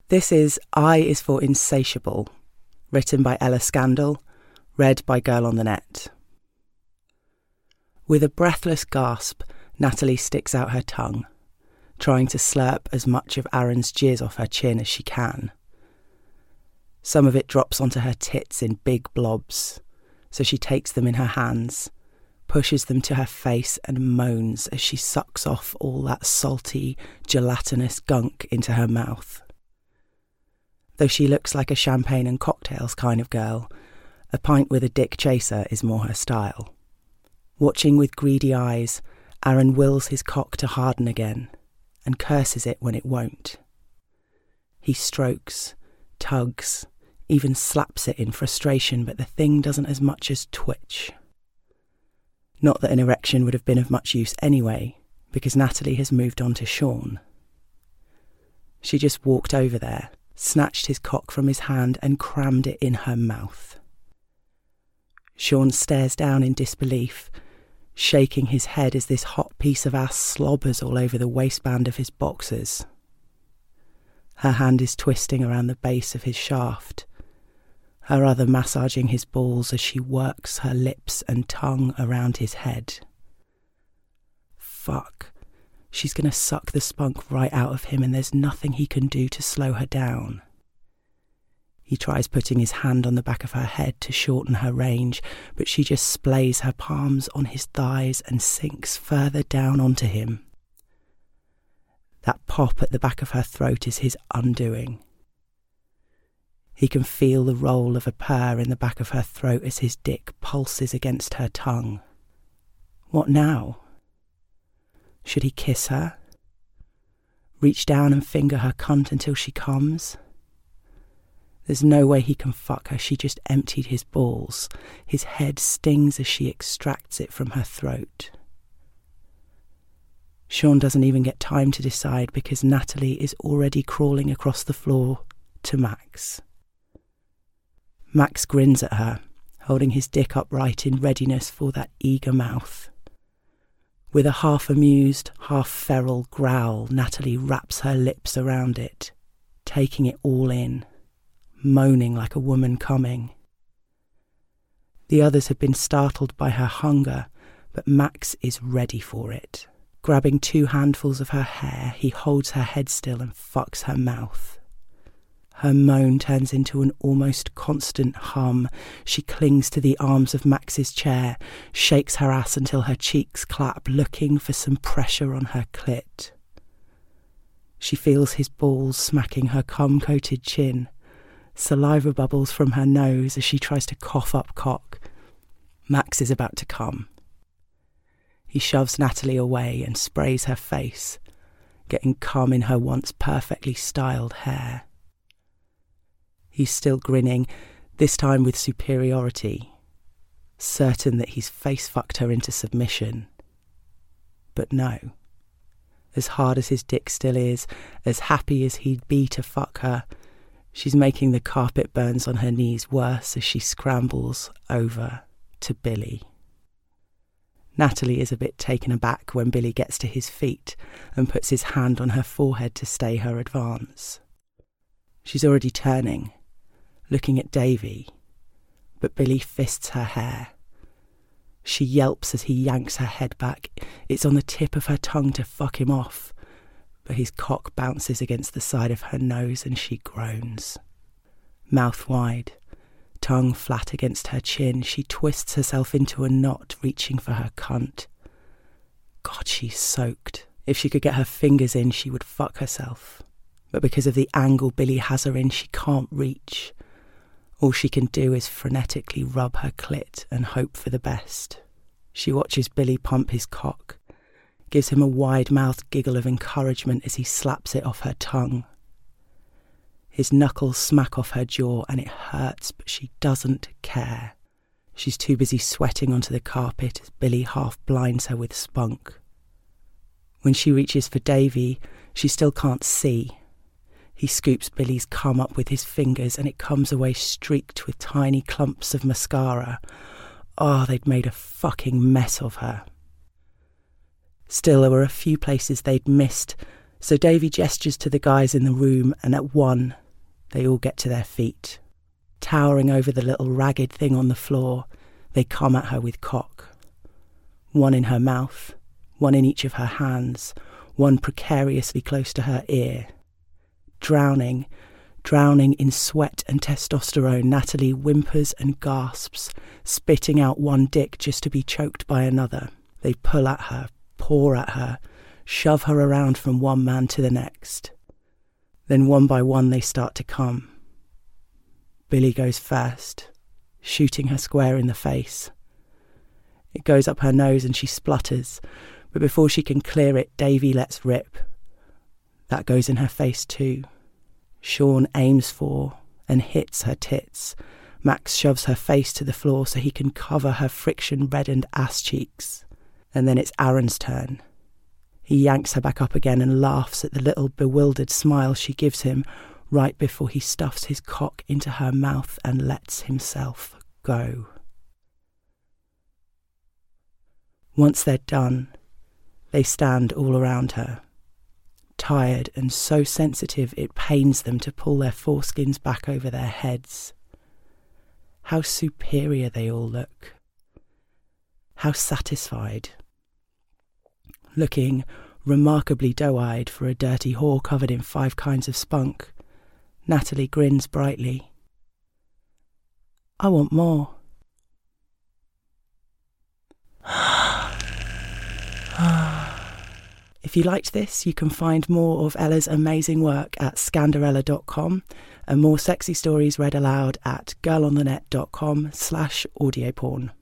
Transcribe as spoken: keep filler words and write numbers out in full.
This is I is for Insatiable, written by Ella Scandal, read by Girl on the Net. With a breathless gasp, Natalie sticks out her tongue, trying to slurp as much of Aaron's jizz off her chin as she can. Some of it drops onto her tits in big blobs, so she takes them in her hands, pushes them to her face and moans as she sucks off all that salty, gelatinous gunk into her mouth. Though she looks like a champagne and cocktails kind of girl, a pint with a dick chaser is more her style. Watching with greedy eyes, Aaron wills his cock to harden again, and curses it when it won't. He strokes, tugs, even slaps it in frustration, but the thing doesn't as much as twitch. Not that an erection would have been of much use anyway, because Natalie has moved on to Sean. She just walked over there, snatched his cock from his hand and crammed it in her mouth. Sean stares down in disbelief, shaking his head as this hot piece of ass slobbers all over the waistband of his boxers. Her hand is twisting around the base of his shaft, her other massaging his balls as she works her lips and tongue around his head. Fuck. She's going to suck the spunk right out of him and there's nothing he can do to slow her down. He tries putting his hand on the back of her head to shorten her range, but she just splays her palms on his thighs and sinks further down onto him. That pop at the back of her throat is his undoing. He can feel the roll of a purr in the back of her throat as his dick pulses against her tongue. What now? Should he kiss her? Reach down and finger her cunt until she comes? There's no way he can fuck her. She just emptied his balls. His head stings as she extracts it from her throat. Sean doesn't even get time to decide because Natalie is already crawling across the floor to Max. Max grins at her, holding his dick upright in readiness for that eager mouth. With a half-amused, half-feral growl, Natalie wraps her lips around it, taking it all in, moaning like a woman coming. The others have been startled by her hunger, but Max is ready for it. Grabbing two handfuls of her hair, he holds her head still and fucks her mouth. Her moan turns into an almost constant hum. She clings to the arms of Max's chair, shakes her ass until her cheeks clap, looking for some pressure on her clit. She feels his balls smacking her cum-coated chin, saliva bubbles from her nose as she tries to cough up cock. Max is about to come. He shoves Natalie away and sprays her face, getting cum in her once perfectly styled hair. He's still grinning, this time with superiority, certain that he's face-fucked her into submission. But no. As hard as his dick still is, as happy as he'd be to fuck her, she's making the carpet burns on her knees worse as she scrambles over to Billy. Natalie is a bit taken aback when Billy gets to his feet and puts his hand on her forehead to stay her advance. She's already turning, looking at Davy, but Billy fists her hair. She yelps as he yanks her head back. It's on the tip of her tongue to fuck him off, but his cock bounces against the side of her nose and she groans. Mouth wide, tongue flat against her chin, she twists herself into a knot, reaching for her cunt. God, she's soaked. If she could get her fingers in, she would fuck herself. But because of the angle Billy has her in, she can't reach. All she can do is frenetically rub her clit and hope for the best. She watches Billy pump his cock, gives him a wide-mouthed giggle of encouragement as he slaps it off her tongue. His knuckles smack off her jaw and it hurts, but she doesn't care. She's too busy sweating onto the carpet as Billy half blinds her with spunk. When she reaches for Davy, she still can't see. He scoops Billy's cum up with his fingers and it comes away streaked with tiny clumps of mascara. Oh, they'd made a fucking mess of her. Still, there were a few places they'd missed, So Davy gestures to the guys in the room, and at one, they all get to their feet. Towering over the little ragged thing on the floor, they come at her with cock. One in her mouth, one in each of her hands, one precariously close to her ear. Drowning, drowning in sweat and testosterone, Natalie whimpers and gasps, spitting out one dick just to be choked by another. They pull at her, paw at her, shove her around from one man to the next. Then one by one they start to come. Billy goes first, shooting her square in the face. It goes up her nose and she splutters, but before she can clear it, Davy lets rip. That goes in her face too. Sean aims for and hits her tits. Max shoves her face to the floor so he can cover her friction-reddened ass cheeks. And then it's Aaron's turn. He yanks her back up again and laughs at the little bewildered smile she gives him right before he stuffs his cock into her mouth and lets himself go. Once they're done, they stand all around her, tired and so sensitive it pains them to pull their foreskins back over their heads. How superior they all look. How satisfied. Looking remarkably doe-eyed for a dirty whore covered in five kinds of spunk, Natalie grins brightly. I want more. If you liked this, you can find more of Ella's amazing work at scandarella dot com and more sexy stories read aloud at girlonthenet dot com slash audioporn.